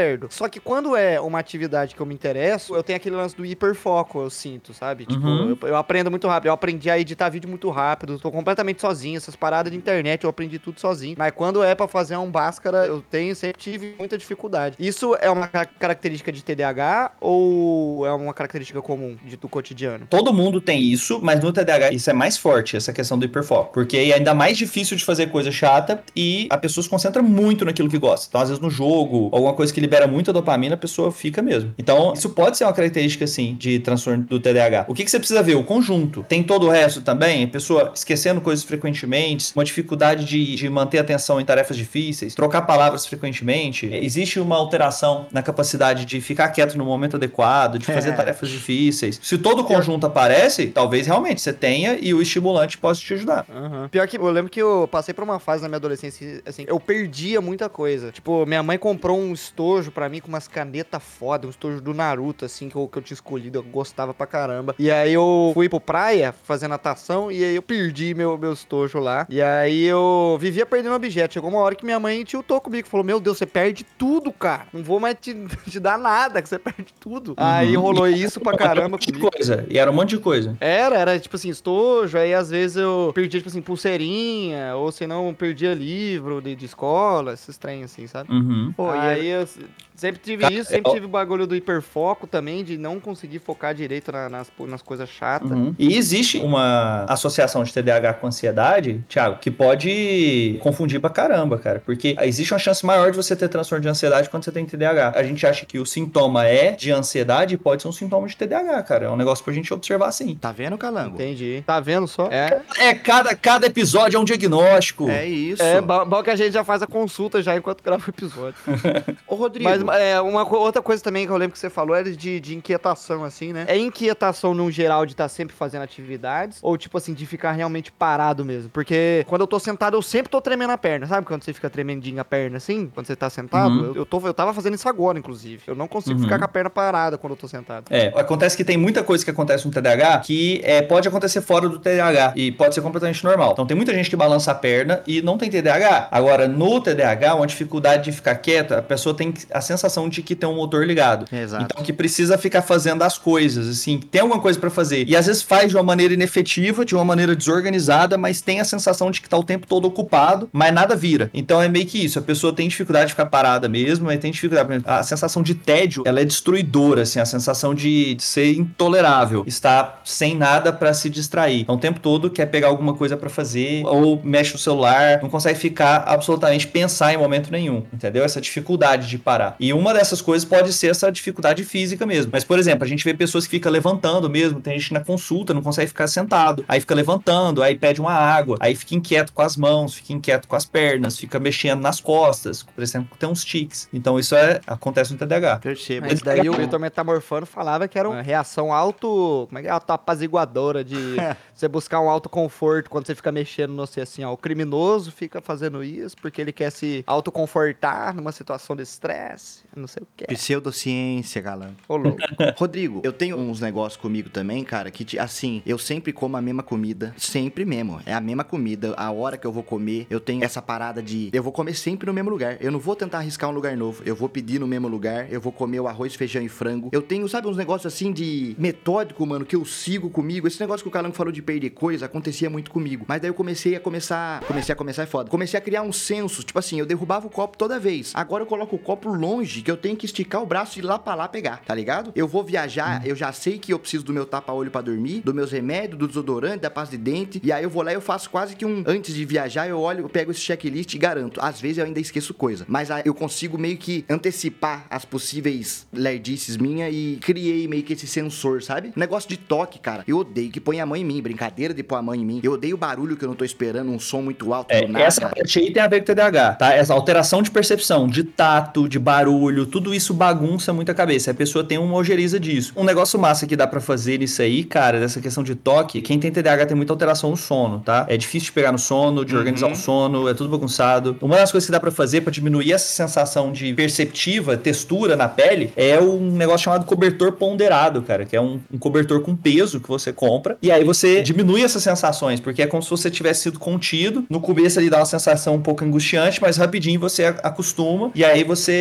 lerdo. Só que quando é uma atividade que eu me interesso, eu tenho aquele lance do hiperfoco, eu sinto, sabe? Tipo, Uhum. eu, eu aprendo muito rápido. Eu aprendi a editar vídeo muito rápido. Tô completamente sozinho. Essas paradas de internet, eu aprendi tudo sozinho. Mas quando é pra fazer um Bhaskara, eu tenho, sempre tive muita dificuldade. Isso é uma ca- característica de T D A H ou é uma característica comum de, do cotidiano? Todo mundo tem isso, mas no T D A H isso é mais forte, essa questão do hiperfoco. Porque é ainda mais difícil de fazer coisa chata e a pessoa se concentra muito naquilo que gosta. Então, às vezes, no jogo, alguma coisa que libera muita dopamina, a pessoa fica mesmo. Então, isso pode ser uma característica, sim, de transtorno do T D A H. O que, que você precisa ver? O conjunto. Tem todo o resto também? A pessoa esquecendo coisas frequentemente, uma dificuldade de, de manter atenção em tarefas difíceis, trocar palavras frequentemente. Existe uma alteração na capacidade de ficar quieto no momento adequado, de fazer É. tarefas difíceis. Se todo o conjunto aparece, talvez realmente você tenha e o estimulante possa te ajudar. Uhum. Pior que eu lembro que eu passei por uma fase na minha adolescência, assim, eu perdia muita coisa. Tipo, minha mãe comprou um estojo pra mim com umas canetas foda, um estojo do Naruto, assim, que eu, que eu tinha escolhido, eu gostava pra caramba. E aí eu fui pro praia fazer natação e aí eu perdi meu, meu estojo lá. E aí eu vivia perdendo objeto. Chegou uma hora que minha mãe tiltou comigo, falou, meu Deus, você perde tudo, cara. Não vou mais te, te dar nada, que você perde tudo. Uhum. Aí rolou isso pra caramba De comigo. coisa. E era um monte de coisa. Era, era tipo assim, estojo, aí às vezes eu perdia, tipo assim, pulseirinha, ou se não, perdia livro de, de escola, esses trem assim, sabe? Uhum. Pô, e aí eu sempre tive Cara, isso, sempre eu- tive o bagulho do hiperfoco também, de não conseguir focar direito na- nas, nas coisas chatas. Uhum. E existe uma associação de T D A H com ansiedade, Thiago, que pode confundir pra caramba, cara. Porque existe uma chance maior de você ter transtorno de ansiedade quando você tem T D A H. A gente acha que o sintoma é de ansiedade e pode ser um sintoma de T D A H, cara. É um negócio pra gente observar assim. Tá vendo, Calango? Entendi. Tá vendo só? É. É, cada, cada episódio é um diagnóstico. É isso. É, bom, bom que a gente já faz a consulta já enquanto grava o episódio. Ô, Rodrigo. Mas é, uma co- outra coisa também que eu lembro que você falou era de, de inquietação, assim, né? É inquietação no geral de estar sempre fazendo atividades? Ou, tipo assim, de ficar realmente parado mesmo? Porque quando eu tô sentado, eu sempre tô tremendo a perna. Sabe quando você fica tremendinho a perna, assim? Quando você tá sentado? Uhum. Eu, eu, tô, eu tava fazendo isso agora, inclusive. Eu não consigo Uhum. ficar com a perna parada quando eu tô sentado. É, acontece que tem muita coisa que acontece no T D A H que é, pode acontecer fora do T D A H e pode ser completamente normal. Então tem muita gente que balança a perna e não tem T D A H. Agora, no T D A H, uma dificuldade de ficar quieta, a pessoa tem a sensação de que tem um motor ligado. Exato. Então que precisa ficar fazendo as coisas, assim, tem alguma coisa pra fazer. E às vezes faz de uma maneira inefetiva, de uma maneira desorganizada, mas tem a sensação de que tá o tempo todo ocupado, mas nada vira. Então é meio que isso, a pessoa tem dificuldade de ficar parada mesmo, mas tem dificuldade. A sensação de tédio, ela é destruidora, assim, a sensação de, de ser intolerável, estar sem nada pra se distrair. Então o tempo todo quer pegar alguma coisa pra fazer, ou mexe no celular, não consegue ficar absolutamente pensar em momento nenhum, entendeu? Essa dificuldade de parar. E uma dessas coisas pode ser essa dificuldade física mesmo. Mas, por exemplo, a gente vê pessoas que ficam levantando mesmo, tem gente na consulta, não consegue ficar sentado, aí fica levantando, aí pede uma água, aí fica inquieto com as mãos, fica inquieto com as pernas, fica mexendo nas costas, por exemplo, tem uns tiques. Então isso é, acontece no T D A H. Percebo. Mas daí o Vitor Metamorfano falava que era uma reação auto... Como é que é? Auto-apaziguadora de você buscar um autoconforto quando você fica mexendo no você, assim, ó. O criminoso fica fazendo isso porque ele quer se autoconfortar numa situação de estresse, não sei o que. Pseudociência, galã. Ô, louco. Rodrigo, eu tenho uns negócios comigo também, cara, que, te- assim, eu sempre como a mesma comida. Sempre mesmo. É a mesma comida. A hora que eu vou comer, eu tenho essa parada de... Eu vou comer sempre no mesmo lugar. Eu não vou tentar arriscar um lugar novo. Eu vou pedir no mesmo lugar. Eu vou comer o arroz, feijão e frango. Eu tenho, sabe, uns negócios assim de metódico, mano, que eu sigo comigo. Esse negócio que o Calango falou de perder coisa, acontecia muito comigo. Mas daí eu comecei a começar... Comecei a começar é foda. Comecei a criar um senso. Tipo assim, eu derrubava o copo toda vez. Agora eu coloco o copo longe, que eu tenho que esticar o braço e ir lá pra lá pegar, tá ligado? Eu vou viajar, hum. eu já sei que eu preciso do meu tapa-olho pra dormir, dos meus remédios, do desodorante, da pasta de dente. E aí eu vou lá e eu faço quase que um... Antes de viajar, eu olho, eu pego esse checklist e garanto. Às vezes eu ainda esqueço coisa. Mas aí eu consigo meio que antecipar as possíveis lerdices minhas e criei meio que esse sensor, sabe? Negócio de toque, cara. Eu odeio que põe a mão em mim. Brincadeira de pôr a mão em mim. Eu odeio barulho que eu não tô esperando, um som muito alto É, do nada. essa parte aí tem a ver com T D A H, tá? Essa alteração de percepção, de tato, de barulho, tudo isso bagunça muito a cabeça. A pessoa tem uma ojeriza disso. Um negócio massa que dá pra fazer isso aí, cara, dessa questão de toque, quem tem T D A H tem muita alteração no sono, tá? É difícil de pegar no sono, de organizar Uhum. o sono, é tudo bagunçado. Uma das coisas que dá pra fazer pra diminuir essa sensação de perceptiva, textura na pele, é um negócio chamado cobertor ponderado, cara, que é um, um cobertor com peso que você compra, e aí você diminui essas sensações, porque é como se você tivesse sido contido. No começo ele dá uma sensação um pouco angustiante, mas rapidinho você acostuma, e aí você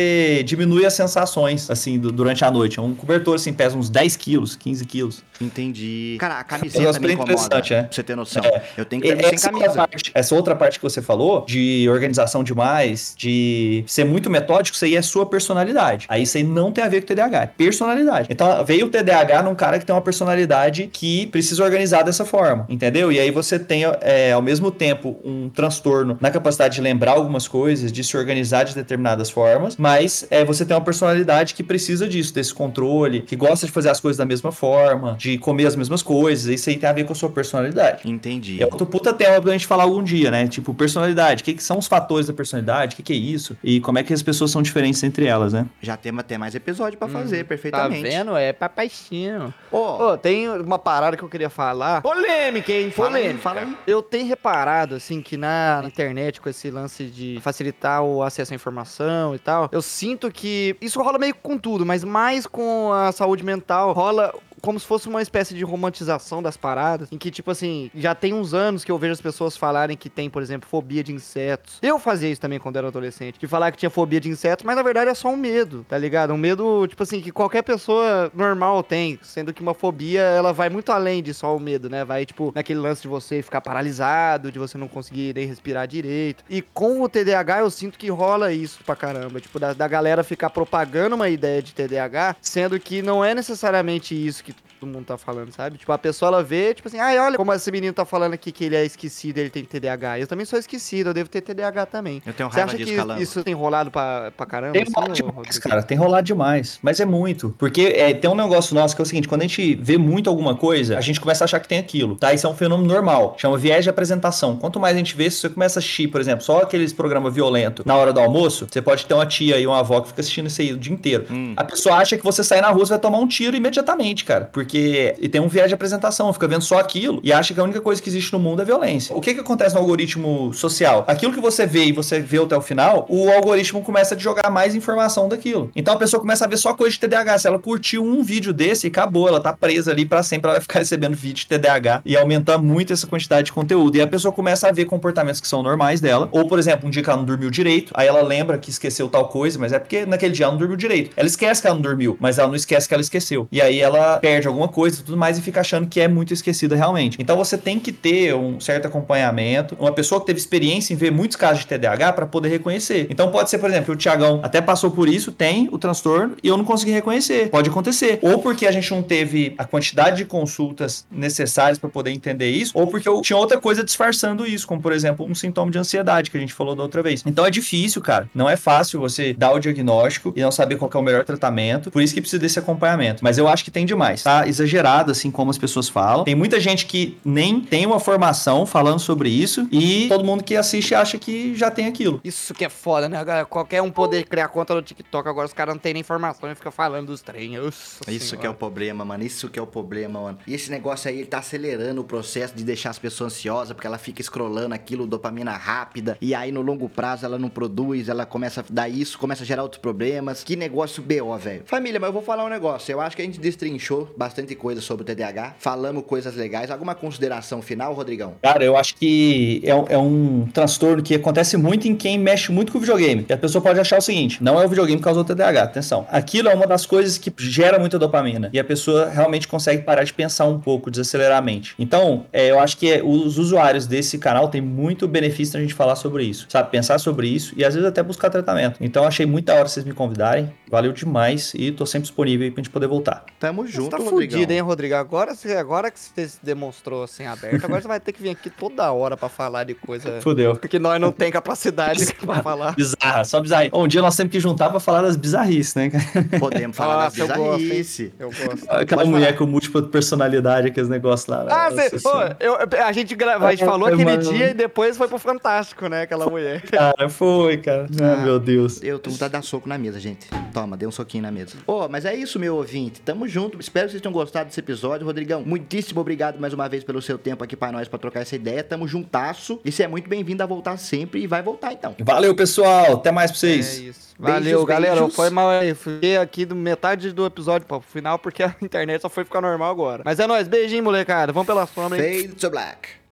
diminui as sensações, assim, do- durante a noite. Um cobertor, assim, pesa uns dez quilos, quinze quilos. Entendi. Cara, a É um camiseta negócio me bem incomoda, interessante, é. pra você ter noção. É. Eu tenho que E dormir sem Essa outra, camisa. parte, essa outra parte que você falou, de organização demais, de ser muito metódico, isso aí é sua personalidade. Aí isso aí não tem a ver com T D A H, é personalidade. Então veio o T D A H num cara que tem uma personalidade que precisa organizar dessa forma, entendeu? E aí você tem, é, ao mesmo tempo, um transtorno na capacidade de lembrar algumas coisas, de se organizar de determinadas formas, mas é, você tem uma personalidade que precisa disso, desse controle, que gosta de fazer as coisas da mesma forma, de comer as mesmas coisas, isso aí tem a ver com a sua personalidade. Entendi. É outro puta tema pra gente falar algum dia, né? Tipo, personalidade. O que, que são os fatores da personalidade? O que, que é isso? E como é que as pessoas são diferentes entre elas, né? Já temos até mais episódio pra fazer, Tá perfeitamente. vendo? É papaizinho. Ó, Ô, tem uma parada que eu queria falar. Polêmica, hein? Fala aí, Polêmica. fala aí. Eu tenho reparado, assim, que na internet, com esse lance de facilitar o acesso à informação e tal, eu sinto que isso rola meio com tudo, mas mais com a saúde mental. Rola como se fosse uma espécie de romantização das paradas, em que, tipo assim, já tem uns anos que eu vejo as pessoas falarem que tem, por exemplo, fobia de insetos. Eu fazia isso também quando era adolescente, de falar que tinha fobia de insetos, mas na verdade é só um medo, tá ligado? Um medo, tipo assim, que qualquer pessoa normal tem, sendo que uma fobia, ela vai muito além de só o medo, né? Vai, tipo, naquele lance de você ficar paralisado, de você não conseguir nem respirar direito. E com o T D A H eu sinto que rola isso pra caramba, tipo, da, da galera ficar propagando uma ideia de T D A H, sendo que não é necessariamente isso que todo mundo tá falando, sabe? Tipo, a pessoa, ela vê, tipo assim, ai, olha como esse menino tá falando aqui que ele é esquecido, ele tem T D A H. Eu também sou esquecido, eu devo ter T D A H também. eu tenho Você raiva acha disso, que Calango. isso tem rolado pra, pra caramba? Tem assim, rolado ô, demais, Rodrigo? cara. Tem rolado demais. Mas é muito. Porque é, tem um negócio nosso que é o seguinte: quando a gente vê muito alguma coisa, a gente começa a achar que tem aquilo, tá? Isso é um fenômeno normal. Chama viés de apresentação. Quanto mais a gente vê, se você começa a assistir, por exemplo, só aqueles programas violentos na hora do almoço, você pode ter uma tia e uma avó que fica assistindo isso aí o dia inteiro. Hum. A pessoa acha que você sai na rua, você vai tomar um tiro imediatamente, cara. Porque e tem um viés de apresentação, fica vendo só aquilo e acha que a única coisa que existe no mundo é violência. O que que acontece no algoritmo social? Aquilo que você vê e você vê até o final, o algoritmo começa a jogar mais informação daquilo. Então a pessoa começa a ver só coisa de T D A H. Se ela curtiu um vídeo desse, acabou, ela tá presa ali pra sempre, ela vai ficar recebendo vídeo de T D A H e aumentar muito essa quantidade de conteúdo. E a pessoa começa a ver comportamentos que são normais dela. Ou, por exemplo, um dia que ela não dormiu direito, aí ela lembra que esqueceu tal coisa, mas é porque naquele dia ela não dormiu direito. Ela esquece que ela não dormiu, mas ela não esquece que ela esqueceu. E aí ela perde alguma coisa e tudo mais e fica achando que é muito esquecida realmente. Então você tem que ter um certo acompanhamento, uma pessoa que teve experiência em ver muitos casos de T D A H para poder reconhecer. Então pode ser, por exemplo, o Thiagão até passou por isso, tem o transtorno e eu não consegui reconhecer. Pode acontecer. Ou porque a gente não teve a quantidade de consultas necessárias para poder entender isso, ou porque eu tinha outra coisa disfarçando isso, como por exemplo, um sintoma de ansiedade que a gente falou da outra vez. Então é difícil, cara. Não é fácil você dar o diagnóstico e não saber qual que é o melhor tratamento. Por isso que precisa desse acompanhamento. Mas eu acho que tem demais. Tá exagerado, assim, como as pessoas falam. Tem muita gente que nem tem uma formação falando sobre isso e todo mundo que assiste acha que já tem aquilo. Isso que é foda, né, galera? Qualquer um poder criar conta no TikTok, agora os caras não tem nem informação e fica falando dos trem. Nossa Isso senhora. que é o problema, mano. Isso que é o problema, mano. E esse negócio aí, ele tá acelerando o processo de deixar as pessoas ansiosas, porque ela fica scrollando aquilo, dopamina rápida, e aí no longo prazo ela não produz, ela começa a dar isso, começa a gerar outros problemas. Que negócio B O, velho. Família, mas eu vou falar um negócio. Eu acho que a gente destrinchou bastante coisa sobre o T D A H, falamos coisas legais. Alguma consideração final, Rodrigão? Cara, eu acho que é um, é um transtorno que acontece muito em quem mexe muito com o videogame. E a pessoa pode achar o seguinte: não é o videogame que causou o T D A H, atenção. Aquilo é uma das coisas que gera muita dopamina. E a pessoa realmente consegue parar de pensar um pouco, desacelerar a mente. Então, é, eu acho que é, os usuários desse canal têm muito benefício na gente falar sobre isso, sabe? Pensar sobre isso e às vezes até buscar tratamento. Então, achei muito da hora vocês me convidarem. Valeu demais e tô sempre disponível aí pra gente poder voltar. Tamo Você junto, tá Rodrigão. fudido, hein, Rodrigo? Agora, você- agora que você se demonstrou assim aberto, agora você vai ter que vir aqui toda hora pra falar de coisa Fudeu. que nós não tem capacidade pra falar. Bizarra, só bizarra. Um dia nós temos que juntar pra falar das bizarrices, né, cara? Podemos falar Nossa, eu das gosto, hein? bizarrices. Eu gosto. Aquela Pode mulher falar. com múltipla personalidade, aqueles negócios lá. Ah, Nossa cê, Senhora. ô, eu, a gente, grava, a gente Ah, falou foi, aquele mano. dia e depois foi pro Fantástico, né? Aquela mulher. Cara, foi, cara. Ah, Ah. meu Deus. Eu tô com vontade de dar soco na mesa, gente. Toma, dê um soquinho na mesa. Ô, mas é isso, meu ouvinte. Tamo junto. Espero que vocês tenham gostado desse episódio. Rodrigão, muitíssimo obrigado mais uma vez pelo seu tempo aqui pra nós, pra trocar essa ideia. Tamo juntaço. E você é muito bem-vindo a voltar sempre e vai voltar, então. Valeu, pessoal. Até mais pra É vocês. isso. Valeu, Beijos, galera. beijos. Foi mal aí. Fiquei aqui do metade do episódio pro final porque a internet só foi ficar normal agora. Mas é nóis. Beijinho, molecada. Vamos pela sombra, hein? Fade to black.